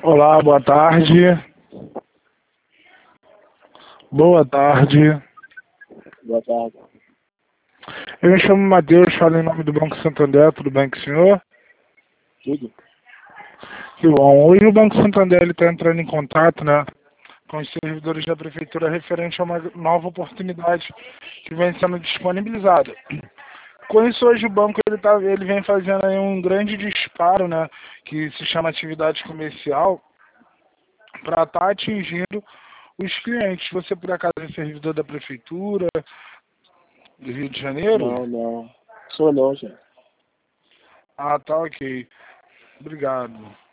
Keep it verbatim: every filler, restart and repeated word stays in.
Olá, boa tarde. Boa tarde. Boa tarde. Eu me chamo Matheus, falo em nome do Banco Santander, tudo bem com o senhor? Tudo? Que bom. Hoje o Banco Santander está entrando em contato, né, com os servidores da Prefeitura referente a uma nova oportunidade que vem sendo disponibilizada. Com isso, hoje o banco ele tá, ele vem fazendo aí um grande disparo, né, que se chama atividade comercial, para estar atingindo os clientes. Você, por acaso, é servidor da Prefeitura do Rio de Janeiro? Não, não. Sou não, gente. Ah, tá, ok. Obrigado.